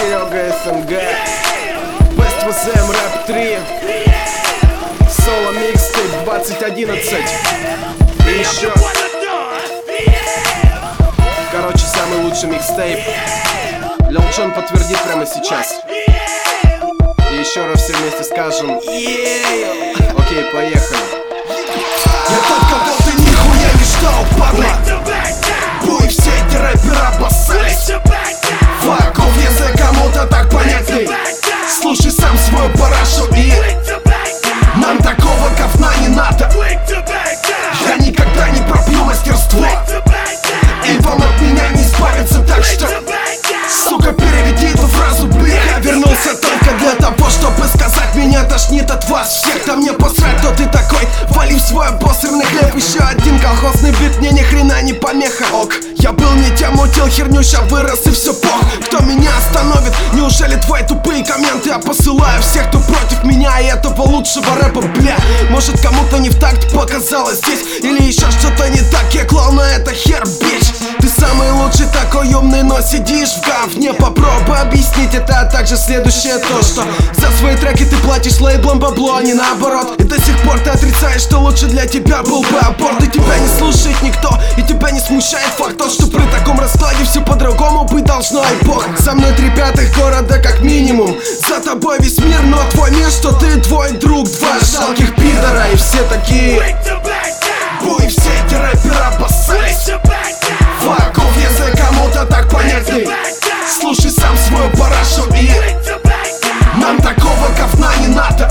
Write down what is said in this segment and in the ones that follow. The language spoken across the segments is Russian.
Серега СНГ, Best WSM Rap 3, Соло Mixtape 2011. И еще, короче, самый лучший микстейп. Лил Джон подтвердит прямо сейчас. И еще раз все вместе скажем: окей, поехали. Я тот, кого ты нихуя не ждал, падла. Вы все эти рэперы обоссались. Факов, если кому-то так понятней, слушай сам свою парашу и нам такого говна не надо. Я никогда не пропью мастерство, и вам от меня не избавиться, так что, сука, переведи эту фразу, блин. Я вернулся только для того, чтобы сказать: меня тошнит от вас всех. Да мне посрать, кто ты такой, вали в свой обосранный хлеб. Еще один колхозный бит, мне ни хрена не помеха. Ок, я был не тем, мутил херню, ща вырос и все пох. Кто меня остановит? Неужели твои тупые комменты? Я посылаю всех, кто против меня и этого лучшего рэпа, бля. Может, кому-то не в такт показалось здесь, или еще что-то не так, я клал на это хер, бич. Ты самый лучший, такой умный, но сидишь в говне. Попробуй объяснить это, а также следующее то, что за свои треки ты платишь лейблом бабло, а не наоборот. И до сих пор ты отрицаешь, что лучше для тебя был бы аборт. И тебя не слушает никто, и тебя не смущает факт тот, что при таком раскладе все по-другому быть должно, и бог. Со мной 3/5 города как минимум, за тобой весь мир, но твой мир, что ты твой друг. Два жалких пидора, и все такие: вы все эти рэперы обоссались. Факов, если кому-то так понятней, слушай сам свою парашу и нам такого говна не надо.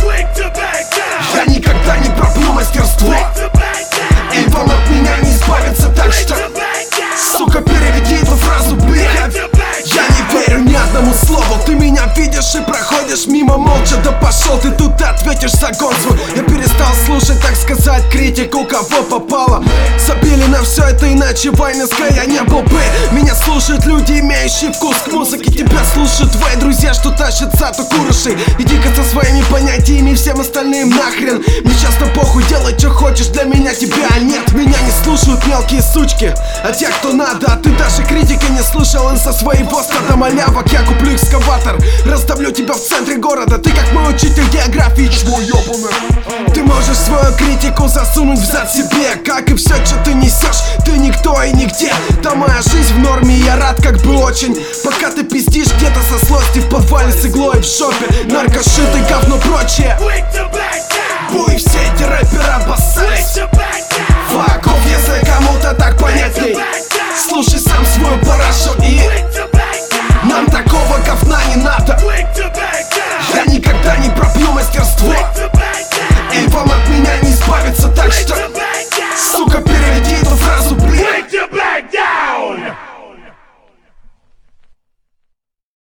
Я никогда не пропью мастерство, и вам от меня не избавиться, так что, сука, переведи эту фразу, блядь. Я не верю ни одному слову. Ты меня видишь и проходишь мимо молча. Да пошел ты тут, ответишь за гонцу. Я перестал слушать, так сказать, критику, кого попало. Забили на все это, иначе войны я не был бы. Меня слушают люди, имеющие вкус к музыке. Тебя слушают твои друзья, что тащат сату курышей. Иди-ка со своими понятиями, всем остальным нахрен. Мне часто похуй, делай, что хочешь, для меня тебя нет. Меня не слушают мелкие сучки, а те, кто надо. А ты даже критики не слышал, он со своего стада малявок. Я куплю экскаватор, раздавлю тебя в центре города. Ты как мой учитель географии, чмо ёбаный. Ты можешь свою критику засунуть в зад себе, как и все, что ты несешь. Ты никто и нигде. Да моя жизнь в норме, я рад как бы очень. Пока ты пиздишь где-то со злости в подвале с иглой в шопе, наркошит и говно прочее. Вы все эти рэперы обоссались. Факов, если кому-то так понятней, слушай сам свою парашу и нам такого говна не надо. Я никогда не пропью мастерство,